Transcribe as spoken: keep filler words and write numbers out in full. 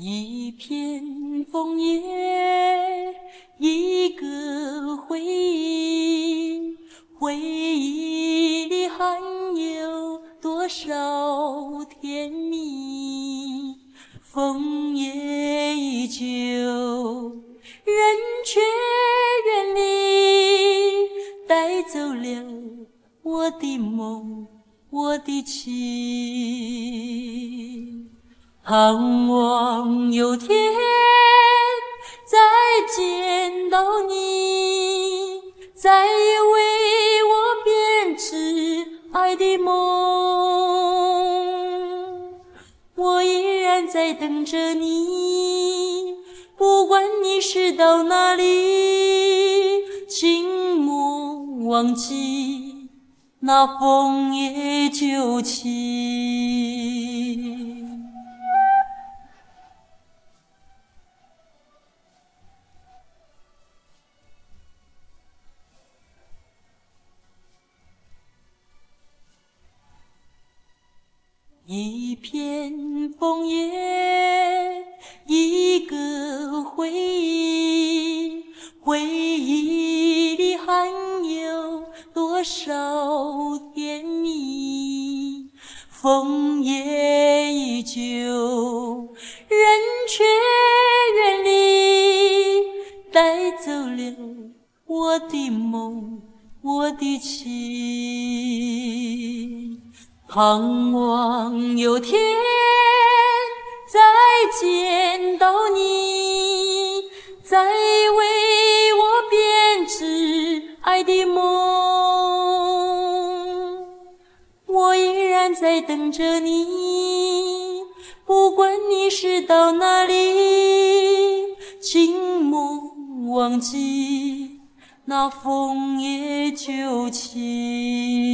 一片枫叶，一个回忆，回忆里还有多少甜蜜？枫叶依旧，人却远离，带走了我的梦，我的情。盼望有天再见到你，再为我编织爱的梦。我依然在等着你，不管你是到哪里，请莫忘记那枫叶旧情。一片枫叶，一个回忆，回忆里还有多少甜蜜？枫叶依旧，人却远离，带走了我的梦，我的情。盼望有天再见到你，再为我编织爱的梦。我依然在等着你，不管你是到哪里，请莫忘记那枫叶旧情。